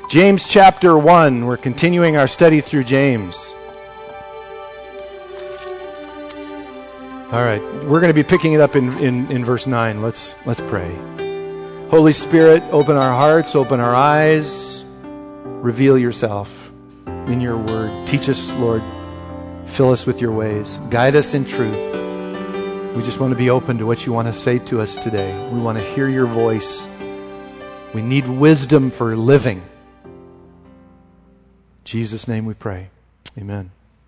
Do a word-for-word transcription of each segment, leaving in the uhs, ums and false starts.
James chapter one. We're continuing our study through James. All right, we're going to be picking it up in, in, in verse nine. Let's let's pray. Holy Spirit, open our hearts, open our eyes, reveal yourself in your word. Teach us, Lord. Fill us with your ways. Guide us in truth. We just want to be open to what you want to say to us today. We want to hear your voice. We need wisdom for living. In Jesus' name we pray. Amen.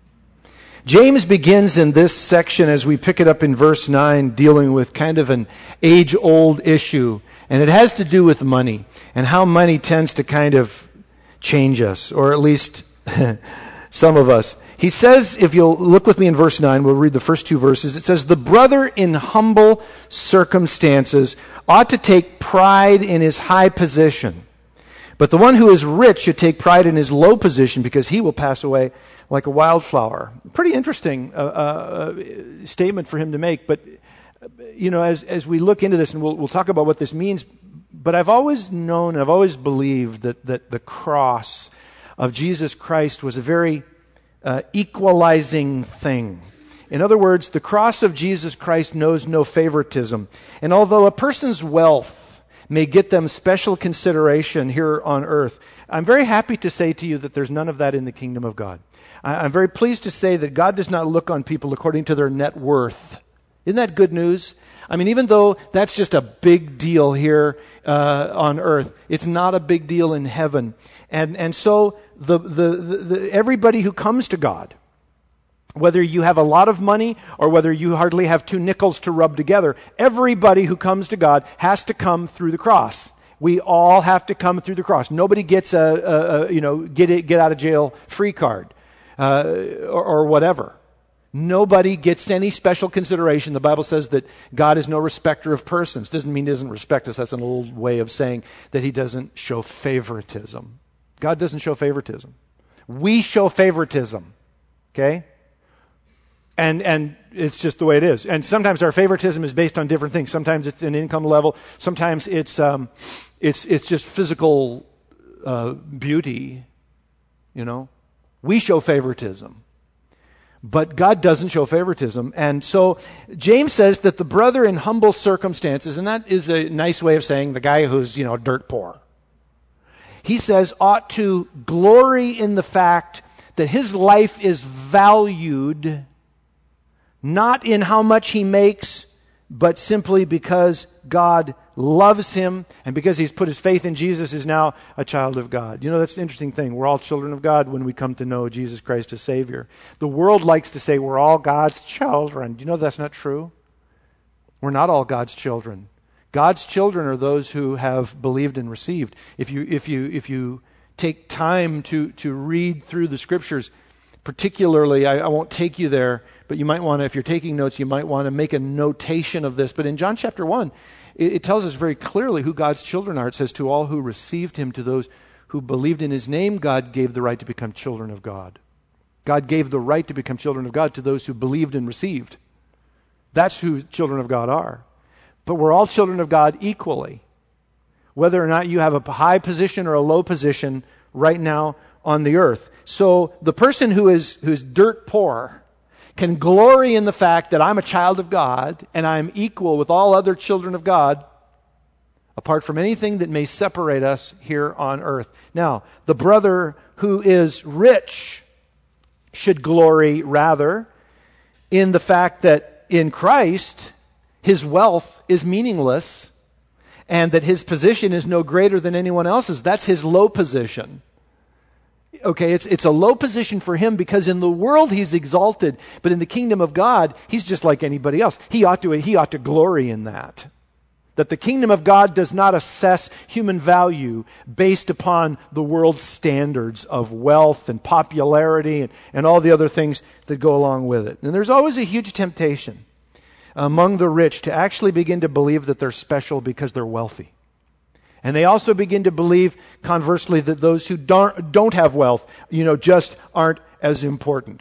James begins in this section as we pick it up in verse nine, dealing with kind of an age-old issue. And it has to do with money and how money tends to kind of change us, or at least some of us. He says, if you'll look with me in verse nine, we'll read the first two verses. It says, "The brother in humble circumstances ought to take pride in his high position. But the one who is rich should take pride in his low position, because he will pass away like a wildflower." Pretty interesting uh, uh, statement for him to make. But, you know, as as we look into this, and we'll, we'll talk about what this means, but I've always known, I've always believed that, that the cross of Jesus Christ was a very uh, equalizing thing. In other words, the cross of Jesus Christ knows no favoritism. And although a person's wealth may get them special consideration here on earth, I'm very happy to say to you that there's none of that in the kingdom of God. I'm very pleased to say that God does not look on people according to their net worth. Isn't that good news? I mean, even though that's just a big deal here uh, on earth, it's not a big deal in heaven. And and so the, the, the, the everybody who comes to God, whether you have a lot of money or whether you hardly have two nickels to rub together, everybody who comes to God has to come through the cross. We all have to come through the cross. Nobody gets a, a, a you know get it, get out of jail free card uh, or, or whatever. Nobody gets any special consideration. The Bible says that God is no respecter of persons. Doesn't mean he doesn't respect us. That's an old way of saying that he doesn't show favoritism. God doesn't show favoritism. We show favoritism. Okay? And and it's just the way it is. And sometimes our favoritism is based on different things. Sometimes it's an income level. Sometimes it's um, it's it's just physical uh, beauty. You know, we show favoritism, but God doesn't show favoritism. And so James says that the brother in humble circumstances, and that is a nice way of saying the guy who's, you know, dirt poor. He says ought to glory in the fact that his life is valued not in how much he makes, but simply because God loves him, and because he's put his faith in Jesus, is now a child of God. You know, that's the interesting thing. We're all children of God when we come to know Jesus Christ as Savior. The world likes to say we're all God's children. Do you know that's not true? We're not all God's children. God's children are those who have believed and received. If you if you if you take time to to read through the Scriptures, particularly, I, I won't take you there, but you might want to, if you're taking notes, you might want to make a notation of this. But in John chapter one, it, it tells us very clearly who God's children are. It says, "To all who received him, to those who believed in his name, God gave the right to become children of God." God gave the right to become children of God to those who believed and received. That's who children of God are. But we're all children of God equally. Whether or not you have a high position or a low position right now on the earth. So the person who is who's dirt poor can glory in the fact that I'm a child of God and I'm equal with all other children of God, apart from anything that may separate us here on earth. Now, the brother who is rich should glory rather in the fact that in Christ his wealth is meaningless and that his position is no greater than anyone else's. That's his low position. Okay, it's it's a low position for him because in the world he's exalted, but in the kingdom of God, he's just like anybody else. He ought to he ought to glory in that. That the kingdom of God does not assess human value based upon the world's standards of wealth and popularity and, and all the other things that go along with it. And there's always a huge temptation among the rich to actually begin to believe that they're special because they're wealthy. And they also begin to believe, conversely, that those who don't, don't have wealth, you know, just aren't as important.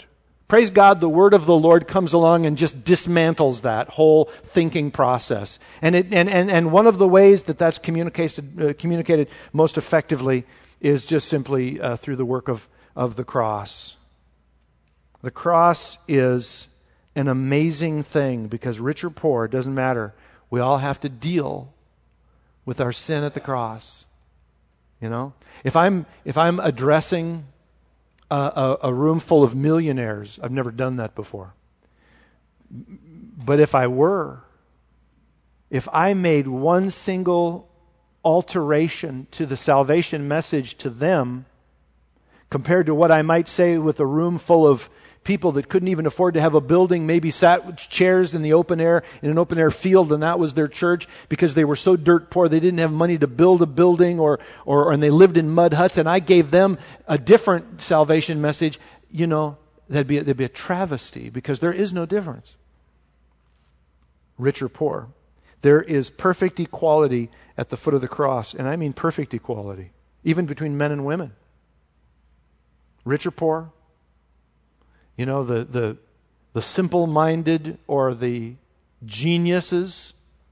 Praise God, the word of the Lord comes along and just dismantles that whole thinking process. And it, and, and, and one of the ways that that's communicated, uh, communicated most effectively is just simply uh, through the work of, of the cross. The cross is an amazing thing because rich or poor, it doesn't matter. We all have to deal with our sin at the cross. You know? If I'm, if I'm addressing A, a, a room full of millionaires. I've never done that before. But if I were, if I made one single alteration to the salvation message to them, compared to what I might say with a room full of people that couldn't even afford to have a building, maybe sat with chairs in the open air, in an open air field, and that was their church because they were so dirt poor they didn't have money to build a building, or, or and they lived in mud huts, and I gave them a different salvation message, you know, that'd be, that'd be a travesty because there is no difference. Rich or poor. There is perfect equality at the foot of the cross, and I mean perfect equality, even between men and women. Rich or poor. You know, the, the, the simple-minded or the geniuses,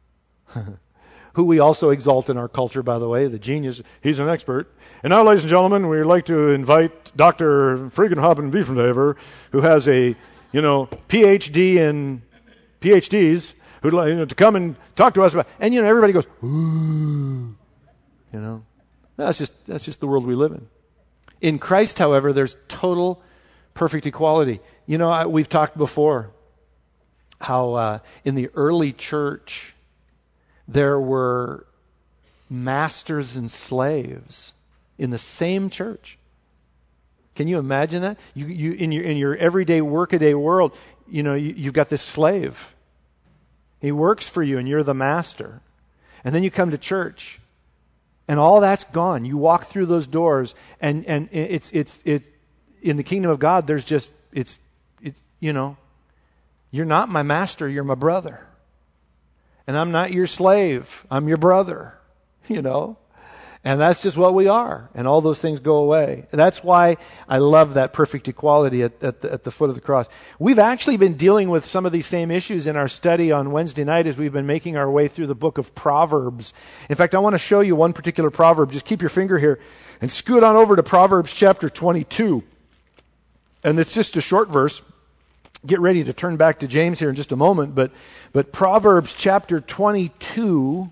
who we also exalt in our culture, by the way, the genius, he's an expert. And now, ladies and gentlemen, we'd like to invite Doctor Friegenhaben Wiefenhaver, who has a, you know, P H D in P H Ds, who'd like, you know, to come and talk to us about, and, you know, everybody goes, ooh, you know. That's just, that's just the world we live in. In Christ, however, there's total perfect equality. You know, I, we've talked before how uh, in the early church there were masters and slaves in the same church. Can you imagine that? You, you in your in your everyday workaday world, you know, you, you've got this slave. He works for you, and you're the master. And then you come to church, and all that's gone. You walk through those doors, and and it's it's it's. In the kingdom of God, there's just, it's, it's, you know, you're not my master, you're my brother. And I'm not your slave, I'm your brother, you know. And that's just what we are. And all those things go away. And that's why I love that perfect equality at, at, the, at the foot of the cross. We've actually been dealing with some of these same issues in our study on Wednesday night as we've been making our way through the book of Proverbs. In fact, I want to show you one particular proverb. Just keep your finger here and scoot on over to Proverbs chapter twenty-two. And it's just a short verse. Get ready to turn back to James here in just a moment. But, but Proverbs chapter twenty-two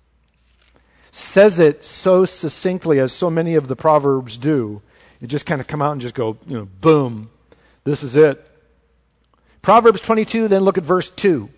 says it so succinctly, as so many of the Proverbs do. It just kind of come out and just go, you know, boom. This is it. Proverbs twenty-two, then look at verse two.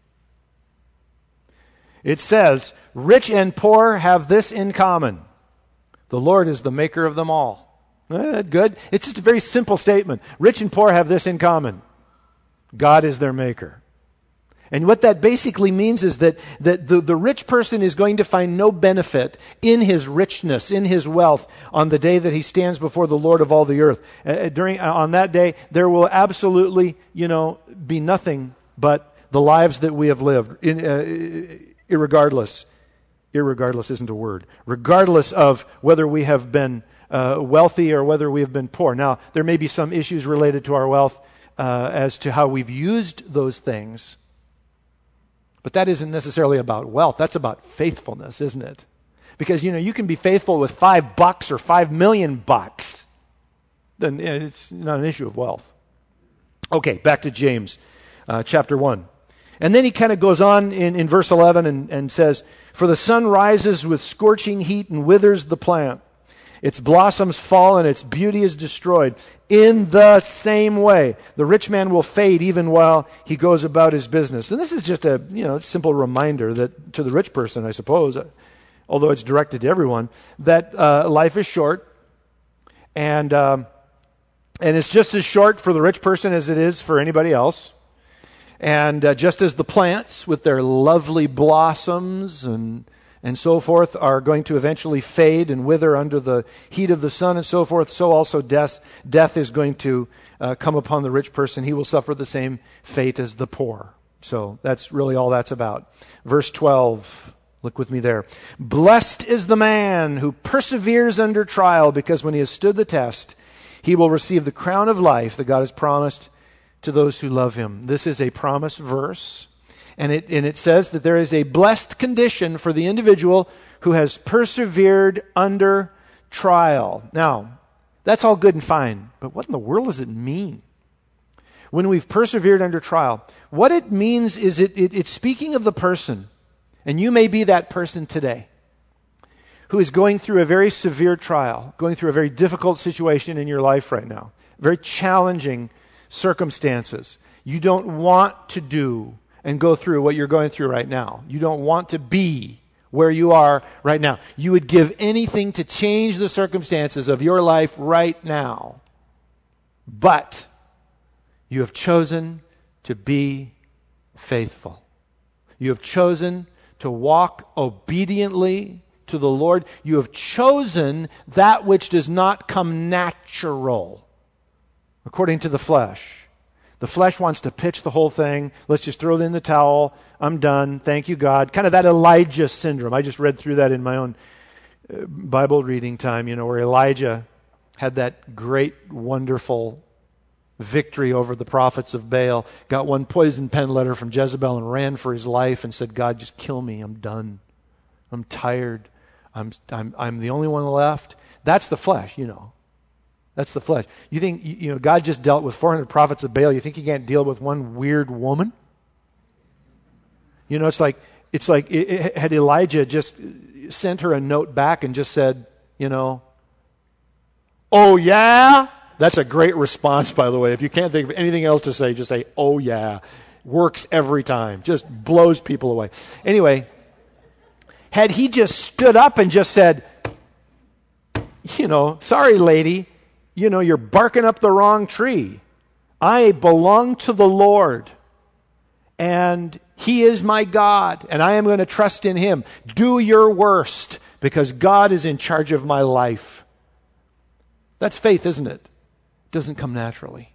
It says, rich and poor have this in common. The Lord is the maker of them all. Eh, good. It's just a very simple statement. Rich and poor have this in common. God is their maker. And what that basically means is that, that the, the rich person is going to find no benefit in his richness, in his wealth, on the day that he stands before the Lord of all the earth. Uh, during uh, on that day, there will absolutely, you know, be nothing but the lives that we have lived, in, uh, irregardless. Irregardless isn't a word. Regardless of whether we have been uh, wealthy or whether we have been poor. Now, there may be some issues related to our wealth uh, as to how we've used those things. But that isn't necessarily about wealth. That's about faithfulness, isn't it? Because, you know, you can be faithful with five bucks or five million bucks. Then it's not an issue of wealth. Okay, back to James uh, chapter one. And then he kind of goes on in, in verse eleven and, and says, for the sun rises with scorching heat and withers the plant. Its blossoms fall and its beauty is destroyed. In the same way, the rich man will fade even while he goes about his business. And this is just a, you know, simple reminder that to the rich person, I suppose, although it's directed to everyone, that uh, life is short, and um, and it's just as short for the rich person as it is for anybody else. And uh, just as the plants with their lovely blossoms and and so forth are going to eventually fade and wither under the heat of the sun and so forth, so also death, death is going to uh, come upon the rich person. He will suffer the same fate as the poor. So that's really all that's about. Verse twelve, look with me there. Blessed is the man who perseveres under trial, because when he has stood the test, he will receive the crown of life that God has promised to those who love him. This is a promise verse. And it, and it says that there is a blessed condition for the individual who has persevered under trial. Now, that's all good and fine, but what in the world does it mean? When we've persevered under trial, what it means is it, it, it's speaking of the person, and you may be that person today, who is going through a very severe trial, going through a very difficult situation in your life right now, very challenging circumstances. You don't want to do and go through what you're going through right now. You don't want to be where you are right now. You would give anything to change the circumstances of your life right now. But you have chosen to be faithful. You have chosen to walk obediently to the Lord. You have chosen that which does not come natural, according to the flesh. The flesh wants to pitch the whole thing. Let's just throw in the towel. I'm done. Thank you, God. Kind of that Elijah syndrome. I just read through that in my own Bible reading time, you know, where Elijah had that great, wonderful victory over the prophets of Baal, got one poison pen letter from Jezebel and ran for his life and said, God, just kill me. I'm done. I'm tired. I'm, I'm, I'm the only one left. That's the flesh, you know. That's the flesh. You think, you know, God just dealt with four hundred prophets of Baal. You think he can't deal with one weird woman? You know, it's like, it's like, it, it, had Elijah just sent her a note back and just said, you know, oh yeah? That's a great response, by the way. If you can't think of anything else to say, just say, oh yeah. Works every time. Just blows people away. Anyway, had he just stood up and just said, you know, sorry lady, you know, you're barking up the wrong tree. I belong to the Lord, and he is my God, and I am going to trust in him. Do your worst, because God is in charge of my life. That's faith, isn't it? It doesn't come naturally.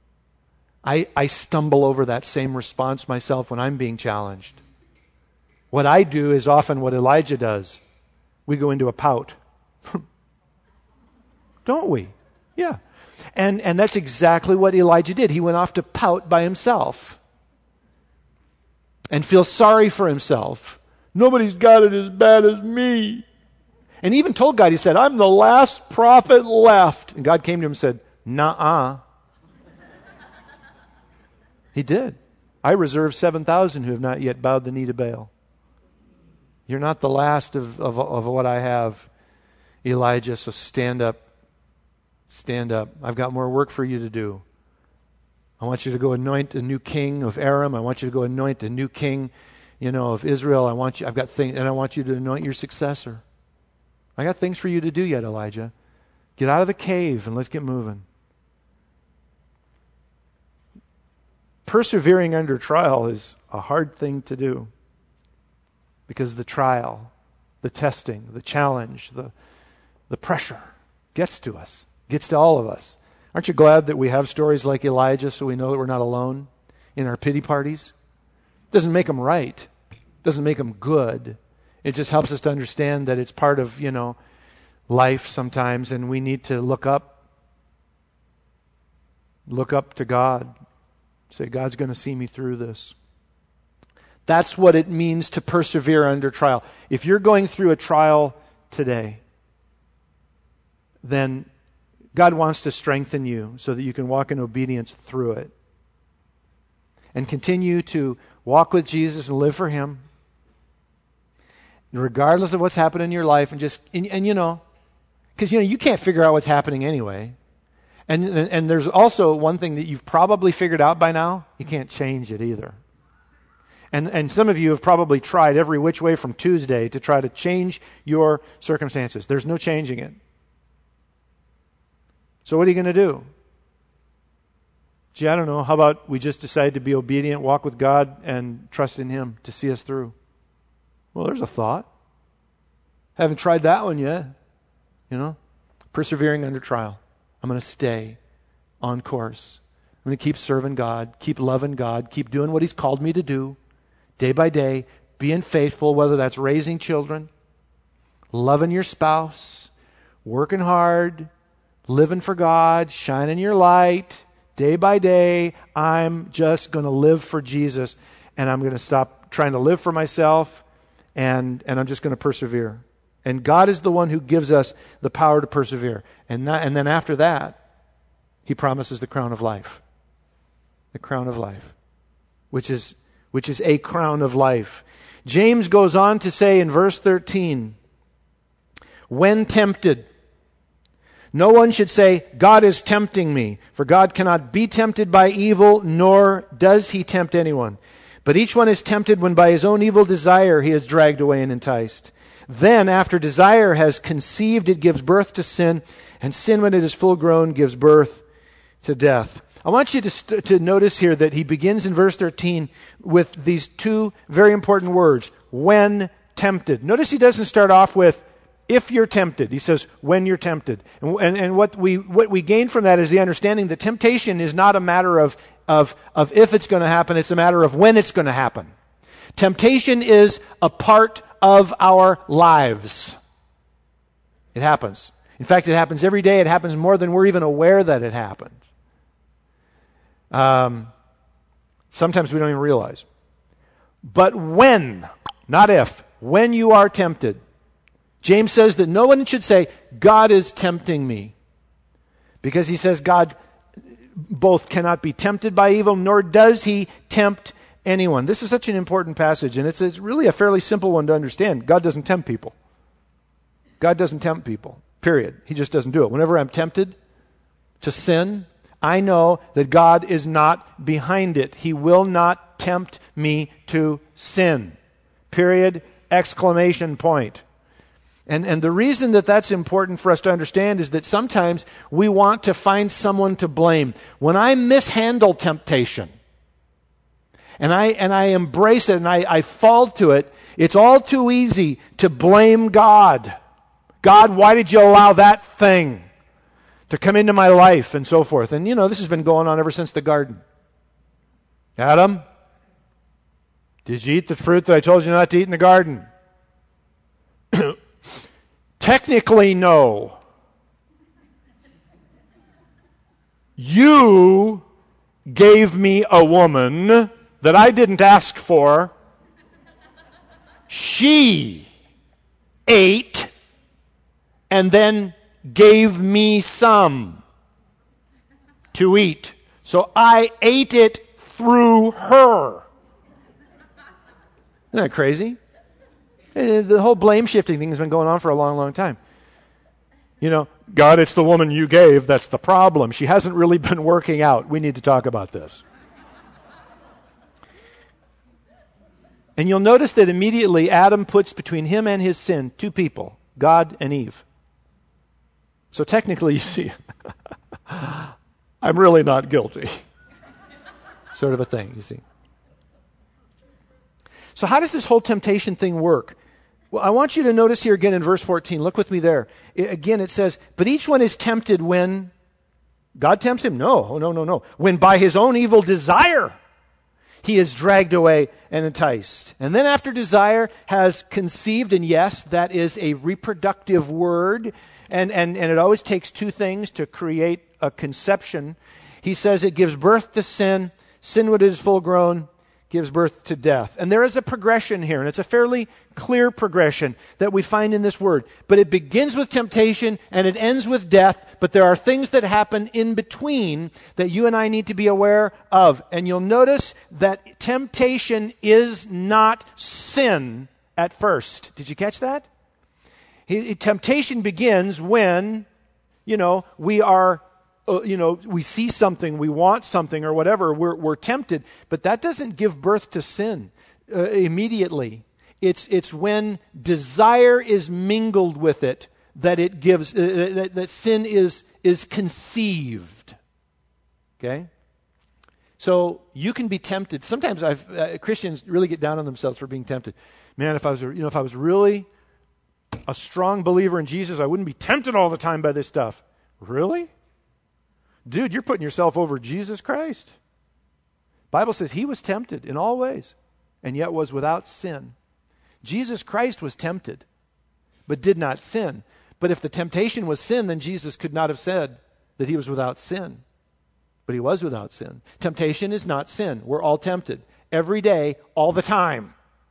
I, I stumble over that same response myself when I'm being challenged. What I do is often what Elijah does. We go into a pout. Don't we? Yeah. And and that's exactly what Elijah did. He went off to pout by himself and feel sorry for himself. Nobody's got it as bad as me. And he even told God, he said, I'm the last prophet left. And God came to him and said, nuh-uh. He did. I reserve seven thousand who have not yet bowed the knee to Baal. You're not the last of, of, of what I have, Elijah, so stand up. Stand up. I've got more work for you to do. I want you to go anoint a new king of Aram. I want you to go anoint a new king, you know, of Israel. I want you, I've got things, and I want you to anoint your successor. I got things for you to do yet, Elijah. Get out of the cave and let's get moving. Persevering under trial is a hard thing to do, because the trial, the testing, the challenge, the the pressure gets to us. Gets to all of us. Aren't you glad that we have stories like Elijah so we know that we're not alone in our pity parties? Doesn't make them right. Doesn't make them good. It just helps us to understand that it's part of, you know, life sometimes, and we need to look up. Look up to God. Say, God's going to see me through this. That's what it means to persevere under trial. If you're going through a trial today, then God wants to strengthen you so that you can walk in obedience through it. And continue to walk with Jesus and live for him, regardless of what's happened in your life. And just, and, and you know, because you know, you can't figure out what's happening anyway. And, and there's also one thing that you've probably figured out by now. You can't change it either. And, and some of you have probably tried every which way from Tuesday to try to change your circumstances. There's no changing it. So what are you going to do? Gee, I don't know. How about we just decide to be obedient, walk with God, and trust in him to see us through? Well, there's a thought. Haven't tried that one yet. You know, persevering under trial. I'm going to stay on course. I'm going to keep serving God, keep loving God, keep doing what he's called me to do, day by day, being faithful, whether that's raising children, loving your spouse, working hard, living for God, shining your light, Day by day, I'm just going to live for Jesus, and I'm going to stop trying to live for myself, and, and I'm just going to persevere. And God is the one who gives us the power to persevere. And, that, and then after that, He promises the crown of life. The crown of life, which is, which is a crown of life. James goes on to say in verse thirteen, when tempted, no one should say, God is tempting me, for God cannot be tempted by evil, nor does He tempt anyone. But each one is tempted when by his own evil desire he is dragged away and enticed. Then, after desire has conceived, it gives birth to sin, and sin, when it is full grown, gives birth to death. I want you to, st- to notice here that he begins in verse thirteen with these two very important words, when tempted. Notice he doesn't start off with, if you're tempted. He says, when you're tempted. And, and, and what we what we gain from that is the understanding that temptation is not a matter of, of, of if it's going to happen, it's a matter of when it's going to happen. Temptation is a part of our lives. It happens. In fact, it happens every day. It happens more than we're even aware that it happens. Um, sometimes we don't even realize. But when, not if, when you are tempted, James says that no one should say, God is tempting me. Because he says God both cannot be tempted by evil, nor does He tempt anyone. This is such an important passage, and it's, it's really a fairly simple one to understand. God doesn't tempt people. God doesn't tempt people, period. He just doesn't do it. Whenever I'm tempted to sin, I know that God is not behind it. He will not tempt me to sin. Period. Exclamation point. And, and the reason that that's important for us to understand is that sometimes we want to find someone to blame. When I mishandle temptation, and I and I embrace it and I, I fall to it, it's all too easy to blame God. God, why did you allow that thing to come into my life and so forth? And you know, this has been going on ever since the garden. Adam, did you eat the fruit that I told you not to eat in the garden? Technically, no. You gave me a woman that I didn't ask for. She ate and then gave me some to eat. So I ate it through her. Isn't that crazy? The whole blame shifting thing has been going on for a long, long time. You know, God, it's the woman you gave that's the problem. She hasn't really been working out. We need to talk about this. And you'll notice that immediately Adam puts between him and his sin two people, God and Eve. So technically, you see, I'm really not guilty. Sort of a thing, you see. So how does this whole temptation thing work? Well, I want you to notice here again in verse fourteen. Look with me there. It, again, it says, but each one is tempted when God tempts him? No, no, no, no. When by his own evil desire he is dragged away and enticed. And then after desire has conceived, and yes, that is a reproductive word, and, and, and it always takes two things to create a conception. He says it gives birth to sin. Sin, when it is full grown, gives birth to death. And there is a progression here, and it's a fairly clear progression that we find in this word. But it begins with temptation and it ends with death, but there are things that happen in between that you and I need to be aware of. And you'll notice that temptation is not sin at first. Did you catch that? He, temptation begins when, you know, we are Uh, you know, we see something, we want something or whatever, we're, we're tempted, but that doesn't give birth to sin uh, immediately. It's it's when desire is mingled with it that it gives, uh, that, that sin is is conceived. Okay? So you can be tempted. Sometimes I've, uh, Christians really get down on themselves for being tempted. Man, if I was, you know, if I was really a strong believer in Jesus, I wouldn't be tempted all the time by this stuff. Really? Dude, you're putting yourself over Jesus Christ. The Bible says he was tempted in all ways and yet was without sin. Jesus Christ was tempted but did not sin. But if the temptation was sin, then Jesus could not have said that he was without sin. but he was without sin. Temptation is not sin. We're all tempted. Every day, all the time.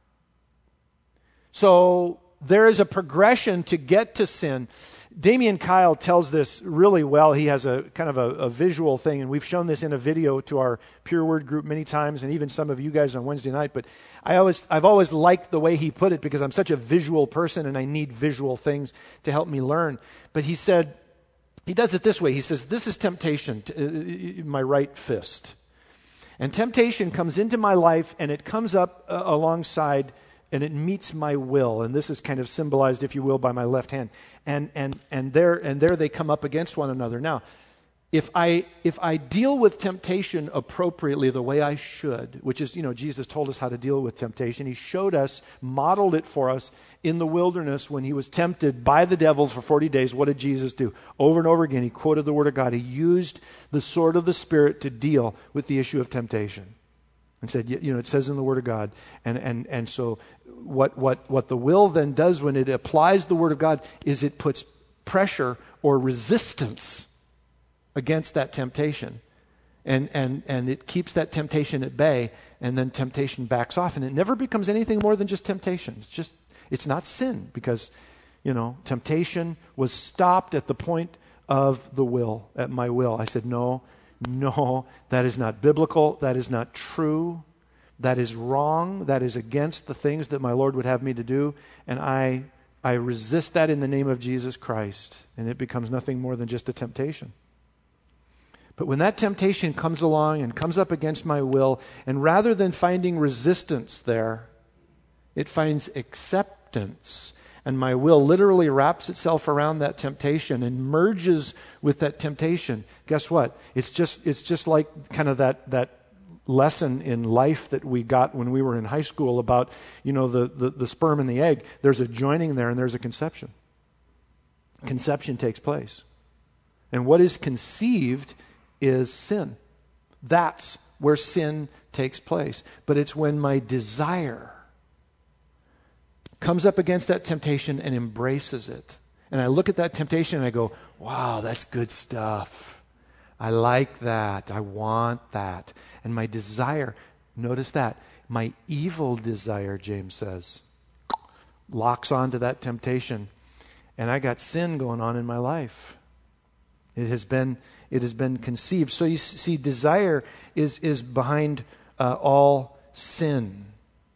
So there is a progression to get to sin. Damian Kyle tells this really well. He has a kind of a, a visual thing, and we've shown this in a video to our Pure Word group many times, and even some of you guys on Wednesday night. But I always, I've always liked the way he put it because I'm such a visual person, and I need visual things to help me learn. But he said, he does it this way. He says, this is temptation, to, uh, my right fist. And temptation comes into my life, and it comes up uh, alongside, and it meets my will. And this is kind of symbolized, if you will, by my left hand. And and and there and there they come up against one another. Now, if I if I deal with temptation appropriately the way I should, which is, you know, Jesus told us how to deal with temptation. He showed us, modeled it for us in the wilderness when he was tempted by the devil for forty days. What did Jesus do? Over and over again, he quoted the Word of God. He used the sword of the Spirit to deal with the issue of temptation. And said, you know, it says in the Word of God. And and and so what what what the will then does when it applies the Word of God is it puts pressure or resistance against that temptation. And and and it keeps that temptation at bay, and then temptation backs off, and it never becomes anything more than just temptation. It's just it's not sin, because, you know, temptation was stopped at the point of the will, at my will. I said, no, no, that is not biblical. That is not true. That is wrong. That is against the things that my Lord would have me to do. And I I resist that in the name of Jesus Christ. And it becomes nothing more than just a temptation. But when that temptation comes along and comes up against my will, and rather than finding resistance there, it finds acceptance. And my will literally wraps itself around that temptation and merges with that temptation. Guess what? It's just it's just like kind of that that lesson in life that we got when we were in high school about, you know, the, the, the sperm and the egg. There's a joining there and there's a conception. Conception takes place. And what is conceived is sin. That's where sin takes place. But it's when my desire comes up against that temptation and embraces it. And I look at that temptation and I go, wow, that's good stuff. I like that. I want that. And my desire, notice that, my evil desire, James says, locks onto that temptation. And I got sin going on in my life. It has been it has been conceived. So you see, desire is, is behind uh, all sin.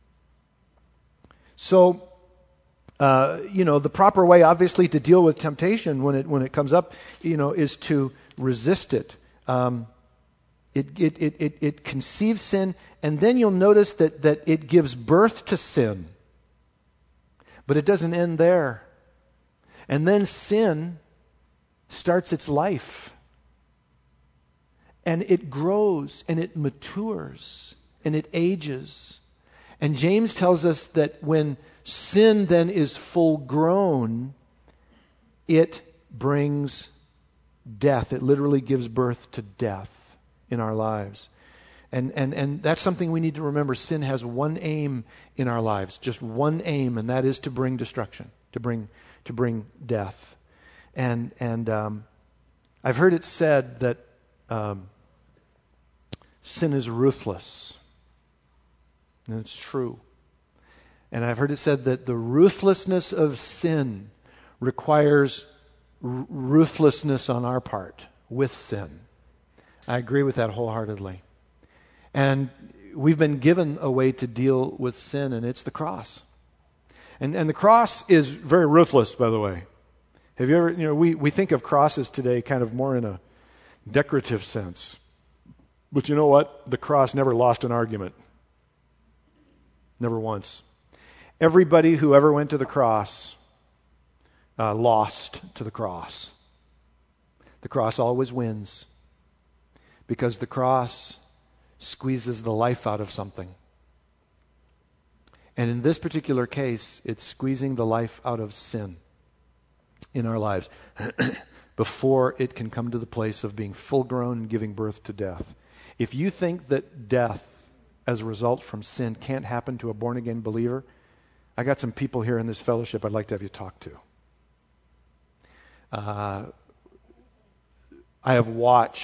So Uh, you know, the proper way, obviously, to deal with temptation when it when it comes up, you know, is to resist it. Um, it, it it it it conceives sin, and then you'll notice that that it gives birth to sin. But it doesn't end there. And then sin starts its life, and it grows, and it matures, and it ages. And James tells us that when sin then is full grown, it brings death. It literally gives birth to death in our lives. And, and, and that's something we need to remember. Sin has one aim in our lives, just one aim, and that is to bring destruction, to bring to bring death. And and um, I've heard it said that um, sin is ruthless. And it's true. And I've heard it said that the ruthlessness of sin requires r- ruthlessness on our part with sin. I agree with that wholeheartedly. And we've been given a way to deal with sin, and it's the cross. And and the cross is very ruthless, by the way. Have you ever, you know, we, we think of crosses today kind of more in a decorative sense. But you know what? The cross never lost an argument. Never once. Everybody who ever went to the cross uh, lost to the cross. The cross always wins, because the cross squeezes the life out of something. And in this particular case, it's squeezing the life out of sin in our lives before it can come to the place of being full grown and giving birth to death. If you think that death as a result from sin can't happen to a born-again believer, I got some people here in this fellowship I'd like to have you talk to. Uh, I have watched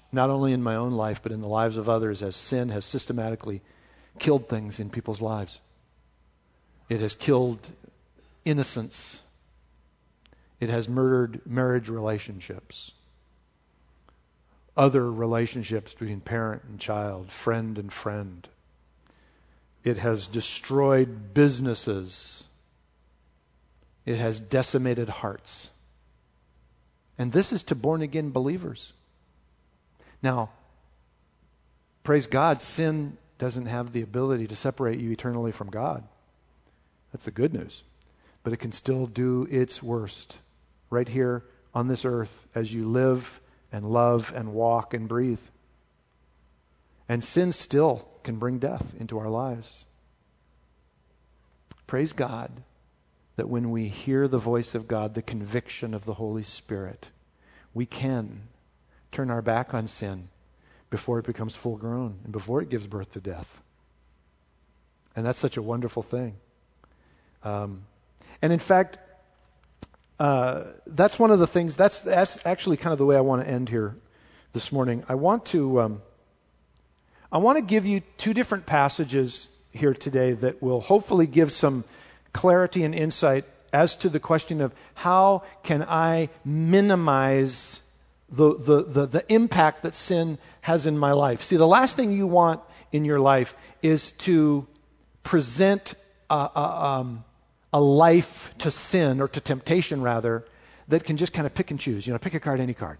not only in my own life, but in the lives of others, as sin has systematically killed things in people's lives. It has killed innocence. It has murdered marriage relationships, other relationships between parent and child, friend and friend. It has destroyed businesses. It has decimated hearts. And this is to born-again believers. Now, praise God, sin doesn't have the ability to separate you eternally from God. That's the good news. But it can still do its worst right here on this earth as you live and love and walk and breathe. And sin still can bring death into our lives. Praise God that when we hear the voice of God, the conviction of the Holy Spirit, we can turn our back on sin before it becomes full grown and before it gives birth to death. And that's such a wonderful thing. Um, and in fact, uh, that's one of the things, that's, that's actually kind of the way I want to end here this morning. I want to, um, I want to give you two different passages here today that will hopefully give some clarity and insight as to the question of how can I minimize the, the, the, the impact that sin has in my life. See, the last thing you want in your life is to present a, a, um, a life to sin, or to temptation rather, that can just kind of pick and choose. You know, pick a card, any card.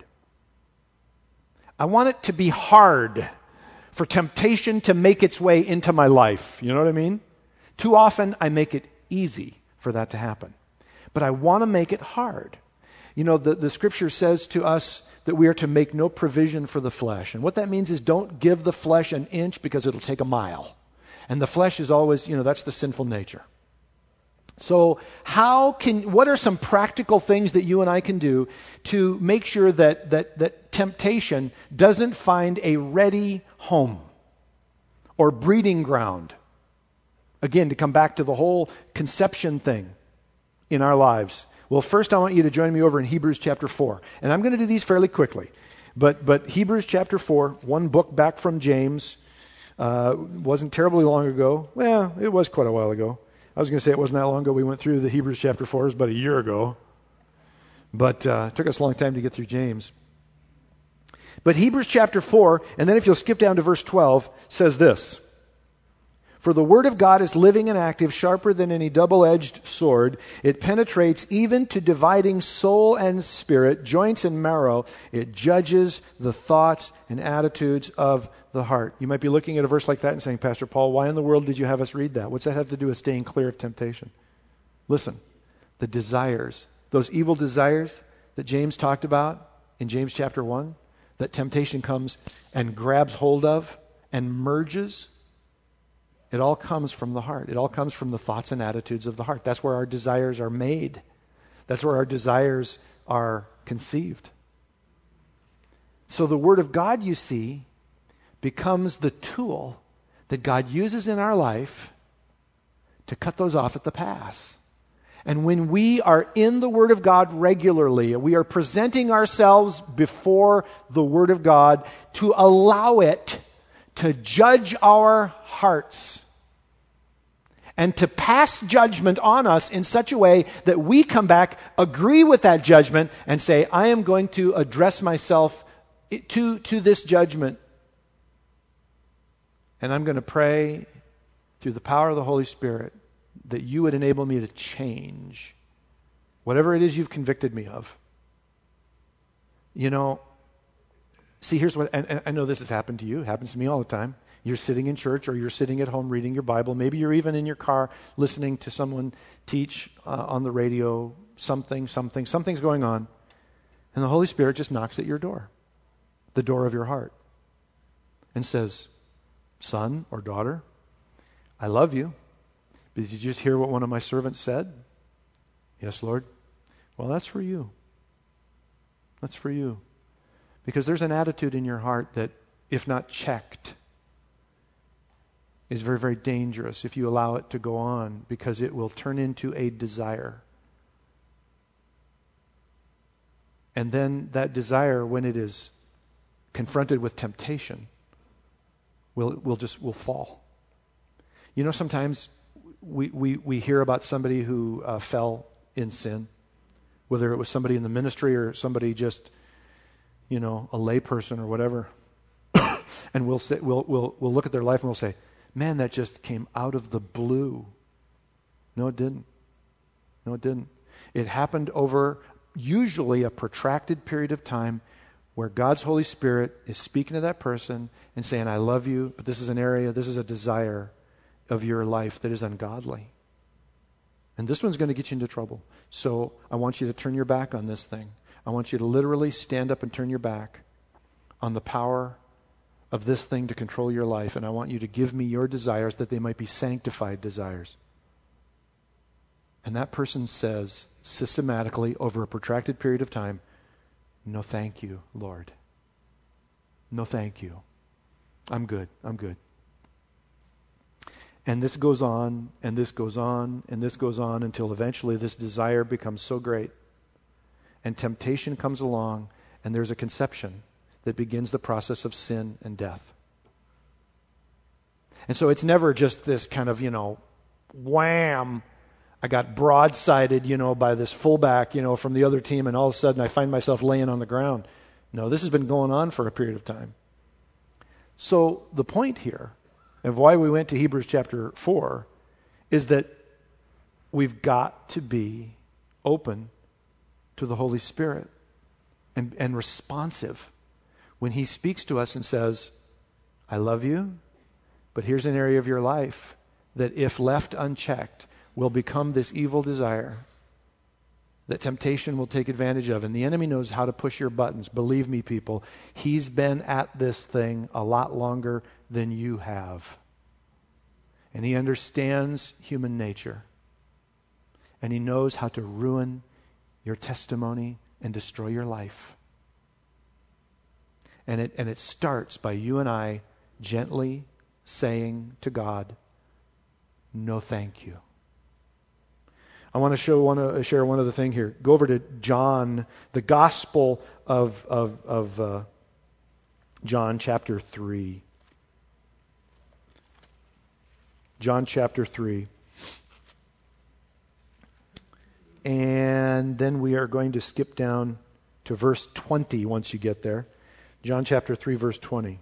I want it to be hard for temptation to make its way into my life. You know what I mean? Too often I make it easy for that to happen. But I want to make it hard. You know, the, the scripture says to us that we are to make no provision for the flesh. And what that means is don't give the flesh an inch because it'll take a mile. And the flesh is always, you know, that's the sinful nature. So how can, what are some practical things that you and I can do to make sure that, that, that temptation doesn't find a ready home or breeding ground? Again, to come back to the whole conception thing in our lives. Well, first I want you to join me over in Hebrews chapter four. And I'm going to do these fairly quickly. But but Hebrews chapter four, one book back from James, uh, wasn't terribly long ago. Well, it was quite a while ago. I was going to say it wasn't that long ago. We went through the Hebrews chapter four. It was about a year ago. But uh, it took us a long time to get through James. But Hebrews chapter four, and then if you'll skip down to verse twelve, says this. For the word of God is living and active, sharper than any double-edged sword. It penetrates even to dividing soul and spirit, joints and marrow. It judges the thoughts and attitudes of the heart. You might be looking at a verse like that and saying, Pastor Paul, why in the world did you have us read that? What's that have to do with staying clear of temptation? Listen, the desires, those evil desires that James talked about in James chapter one, that temptation comes and grabs hold of and merges. It all comes from the heart. It all comes from the thoughts and attitudes of the heart. That's where our desires are made. That's where our desires are conceived. So the Word of God, you see, becomes the tool that God uses in our life to cut those off at the pass. And when we are in the Word of God regularly, we are presenting ourselves before the Word of God to allow it to judge our hearts and to pass judgment on us in such a way that we come back, agree with that judgment, and say, I am going to address myself to, to this judgment. And I'm going to pray through the power of the Holy Spirit that you would enable me to change whatever it is you've convicted me of. You know, see, here's what, and, and I know this has happened to you. It happens to me all the time. You're sitting in church or you're sitting at home reading your Bible. Maybe you're even in your car listening to someone teach uh, on the radio something, something, something's going on. And the Holy Spirit just knocks at your door, the door of your heart, and says, son or daughter, I love you. But did you just hear what one of my servants said? Yes, Lord. Well, that's for you. That's for you. Because there's an attitude in your heart that, if not checked, is very, very dangerous if you allow it to go on, because it will turn into a desire. And then that desire, when it is confronted with temptation, we'll, we'll just, we'll fall. You know, sometimes we, we, we hear about somebody who uh, fell in sin, whether it was somebody in the ministry or somebody just, you know, a lay person or whatever. And we'll say, we'll, we'll, we'll look at their life and we'll say, man, that just came out of the blue. No, it didn't. No, it didn't. It happened over usually a protracted period of time where God's Holy Spirit is speaking to that person and saying, I love you, but this is an area, this is a desire of your life that is ungodly. And this one's going to get you into trouble. So I want you to turn your back on this thing. I want you to literally stand up and turn your back on the power of this thing to control your life. And I want you to give me your desires that they might be sanctified desires. And that person says systematically over a protracted period of time, no thank you, Lord. No thank you. I'm good. I'm good. And this goes on, and this goes on, and this goes on until eventually this desire becomes so great. And temptation comes along, and there's a conception that begins the process of sin and death. And so it's never just this kind of, you know, wham, I got broadsided, you know, by this fullback, you know, from the other team, and all of a sudden I find myself laying on the ground. No, this has been going on for a period of time. So the point here of why we went to Hebrews chapter four is that we've got to be open to the Holy Spirit and, and responsive when He speaks to us and says, I love you, but here's an area of your life that if left unchecked will become this evil desire that temptation will take advantage of. And the enemy knows how to push your buttons. Believe me, people, he's been at this thing a lot longer than you have. And he understands human nature. And he knows how to ruin your testimony and destroy your life. And it, and it starts by you and I gently saying to God, no thank you. I want to show, want to share one other thing here. Go over to John, the Gospel of of, of uh, John, chapter three. John chapter three, and then we are going to skip down to verse twenty. Once you get there, John chapter three, verse twenty.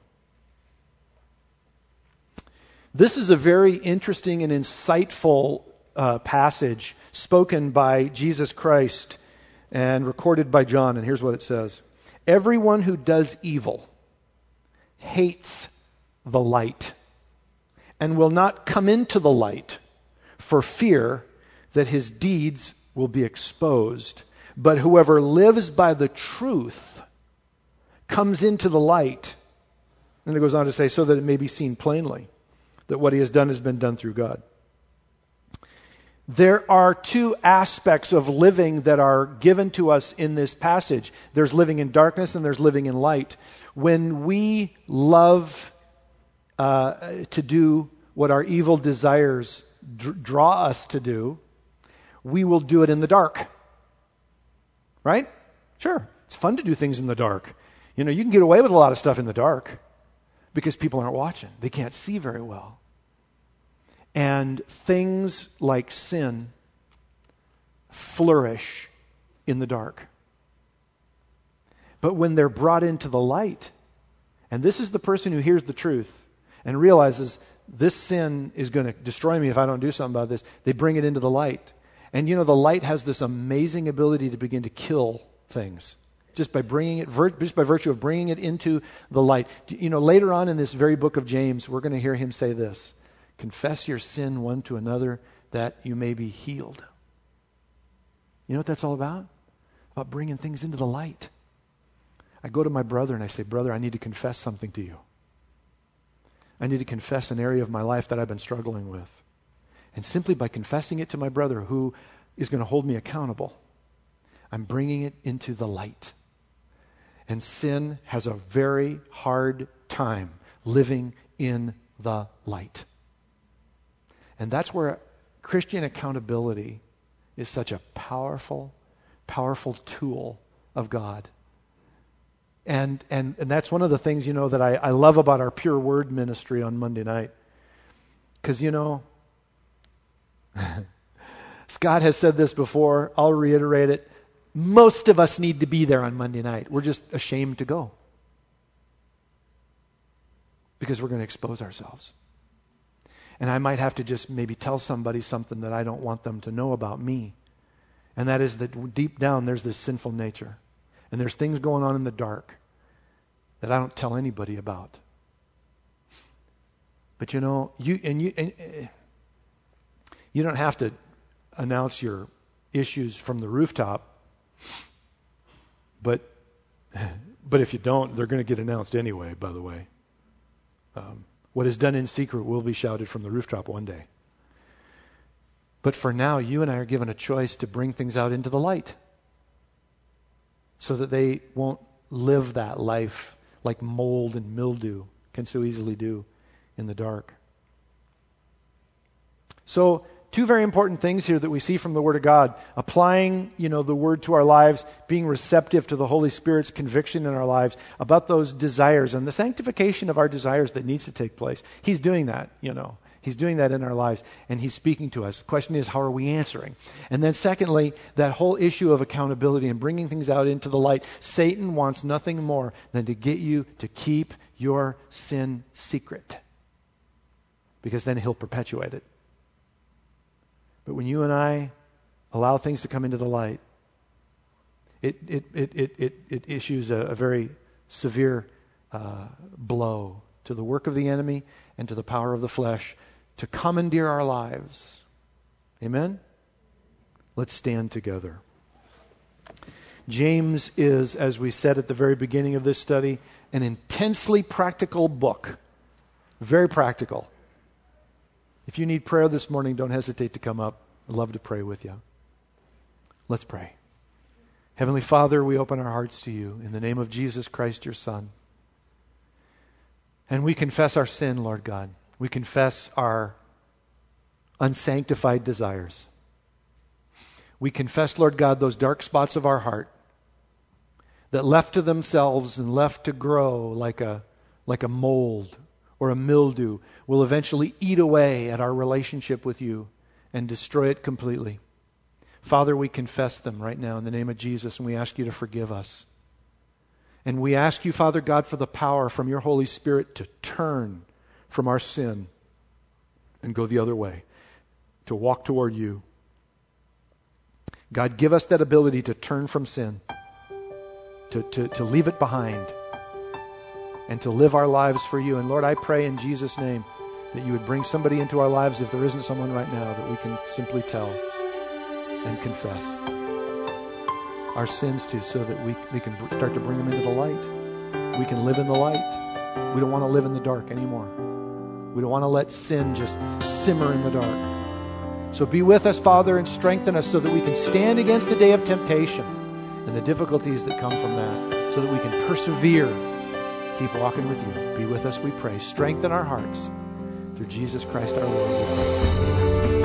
This is a very interesting and insightful Uh, passage spoken by Jesus Christ and recorded by John. And here's what it says. Everyone who does evil hates the light and will not come into the light for fear that his deeds will be exposed. But whoever lives by the truth comes into the light. And it goes on to say, so that it may be seen plainly that what he has done has been done through God. There are two aspects of living that are given to us in this passage. There's living in darkness and there's living in light. When we love uh, to do what our evil desires dr- draw us to do, we will do it in the dark. Right? Sure. It's fun to do things in the dark. You know, you can get away with a lot of stuff in the dark because people aren't watching. They can't see very well. And things like sin flourish in the dark. But when they're brought into the light, and this is the person who hears the truth and realizes this sin is going to destroy me if I don't do something about this, they bring it into the light. And you know, the light has this amazing ability to begin to kill things. Just by bringing it, just by virtue of bringing it into the light. You know, later on in this very book of James, we're going to hear him say this. Confess your sin one to another that you may be healed. You know what that's all about? About bringing things into the light. I go to my brother and I say, brother, I need to confess something to you. I need to confess an area of my life that I've been struggling with. And simply by confessing it to my brother who is going to hold me accountable, I'm bringing it into the light. And sin has a very hard time living in the light. And that's where Christian accountability is such a powerful, powerful tool of God. And, and, and that's one of the things, you know, that I, I love about our Pure Word ministry on Monday night. Because, you know, Scott has said this before. I'll reiterate it. Most of us need to be there on Monday night. We're just ashamed to go. Because we're going to expose ourselves. And I might have to just maybe tell somebody something that I don't want them to know about me. And that is that deep down there's this sinful nature. And there's things going on in the dark that I don't tell anybody about. But you know, you and you and, uh, you don't have to announce your issues from the rooftop. But but if you don't, they're going to get announced anyway, by the way. Um, what is done in secret will be shouted from the rooftop one day. But for now, you and I are given a choice to bring things out into the light so that they won't live that life like mold and mildew can so easily do in the dark. So, two very important things here that we see from the Word of God. Applying, you know, the Word to our lives, being receptive to the Holy Spirit's conviction in our lives about those desires and the sanctification of our desires that needs to take place. He's doing that, you know. He's doing that in our lives, and He's speaking to us. The question is, how are we answering? And then secondly, that whole issue of accountability and bringing things out into the light. Satan wants nothing more than to get you to keep your sin secret, because then he'll perpetuate it. But when you and I allow things to come into the light, it it it it it, it issues a, a very severe uh, blow to the work of the enemy and to the power of the flesh to commandeer our lives. Amen? Let's stand together. James is, as we said at the very beginning of this study, an intensely practical book. Very practical. If you need prayer this morning, don't hesitate to come up. I'd love to pray with you. Let's pray. Heavenly Father, we open our hearts to you in the name of Jesus Christ, your Son. And we confess our sin, Lord God. We confess our unsanctified desires. We confess, Lord God, those dark spots of our heart that left to themselves and left to grow like a, like a mold or a mildew will eventually eat away at our relationship with you and destroy it completely. Father, we confess them right now in the name of Jesus, and we ask you to forgive us. And we ask you, Father God, for the power from your Holy Spirit to turn from our sin and go the other way, to walk toward you. God, give us that ability to turn from sin, to, to, to leave it behind, and to live our lives for you. And Lord, I pray in Jesus' name that you would bring somebody into our lives, if there isn't someone right now, that we can simply tell and confess our sins to, so that we, we can start to bring them into the light. We can live in the light. We don't want to live in the dark anymore. We don't want to let sin just simmer in the dark. So be with us, Father, and strengthen us so that we can stand against the day of temptation and the difficulties that come from that, so that we can persevere, keep walking with you. Be with us, we pray. Strengthen our hearts. Through Jesus Christ our Lord, we pray.